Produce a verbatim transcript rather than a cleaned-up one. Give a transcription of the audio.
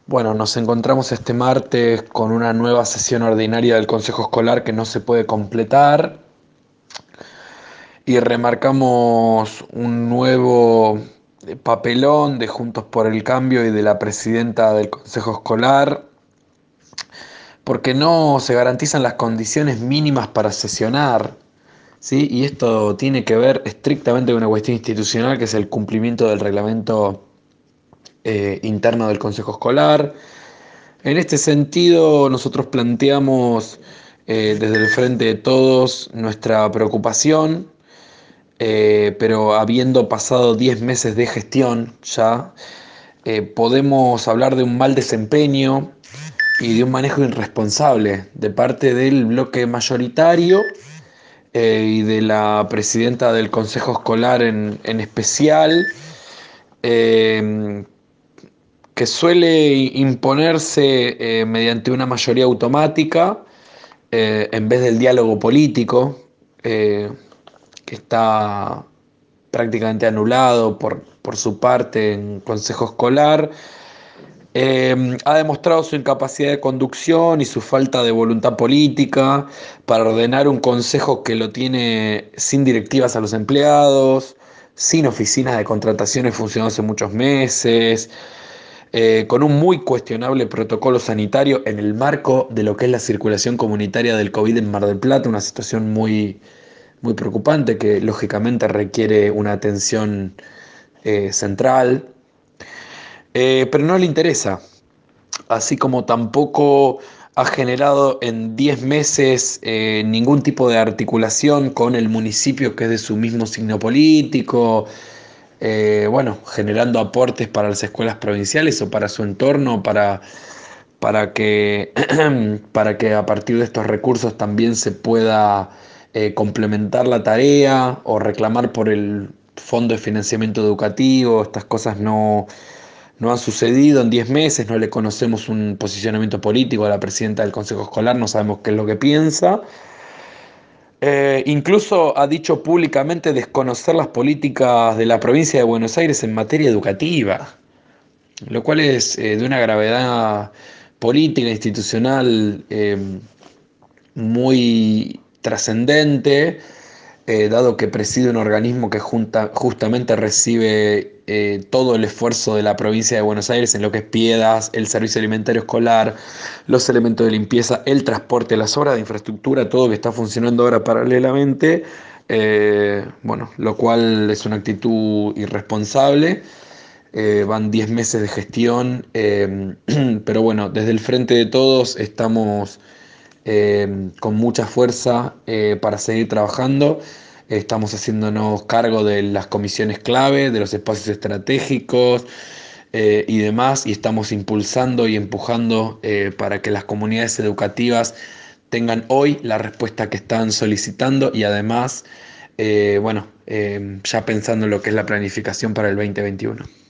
Bueno, nos encontramos este martes con una nueva sesión ordinaria del Consejo Escolar que no se puede completar y remarcamos un nuevo papelón de Juntos por el Cambio y de la presidenta del Consejo Escolar porque no se garantizan las condiciones mínimas para sesionar, ¿sí? Y esto tiene que ver estrictamente con una cuestión institucional que es el cumplimiento del reglamento eh, interno del Consejo Escolar. En este sentido, nosotros planteamos eh, desde el Frente de Todos nuestra preocupación, eh, pero habiendo pasado diez meses de gestión ya, eh, podemos hablar de un mal desempeño y de un manejo irresponsable de parte del bloque mayoritario eh, y de la presidenta del Consejo Escolar en, en especial, eh, que suele imponerse eh, mediante una mayoría automática eh, en vez del diálogo político, eh, que está prácticamente anulado por, por su parte en Consejo Escolar. Eh, ha demostrado su incapacidad de conducción y su falta de voluntad política para ordenar un consejo que lo tiene sin directivas a los empleados, sin oficinas de contrataciones funcionando hace muchos meses, eh, con un muy cuestionable protocolo sanitario en el marco de lo que es la circulación comunitaria del COVID en Mar del Plata, una situación muy, muy preocupante que lógicamente requiere una atención eh, central, eh, pero no le interesa, así como tampoco ha generado en diez meses eh, ningún tipo de articulación con el municipio que es de su mismo signo político, eh, bueno, generando aportes para las escuelas provinciales o para su entorno, para, para que, para que a partir de estos recursos también se pueda eh, complementar la tarea o reclamar por el fondo de financiamiento educativo. Estas cosas no, no han sucedido en diez meses, no le conocemos un posicionamiento político a la presidenta del Consejo Escolar, no sabemos qué es lo que piensa. Eh, incluso ha dicho públicamente desconocer las políticas de la provincia de Buenos Aires en materia educativa, lo cual es eh, de una gravedad política, institucional eh, muy trascendente, eh, dado que preside un organismo que junta, justamente recibe eh, todo el esfuerzo de la provincia de Buenos Aires en lo que es Piedas, el servicio alimentario escolar, los elementos de limpieza, el transporte, las obras de infraestructura, todo que está funcionando ahora paralelamente, eh, bueno, lo cual es una actitud irresponsable. Eh, van diez meses de gestión, eh, pero bueno, desde el Frente de Todos estamos eh, con mucha fuerza eh, para seguir trabajando. Estamos haciéndonos cargo de las comisiones clave, de los espacios estratégicos eh, y demás, y estamos impulsando y empujando eh, para que las comunidades educativas tengan hoy la respuesta que están solicitando y además, eh, bueno, eh, ya pensando en lo que es la planificación para el dos mil veintiuno.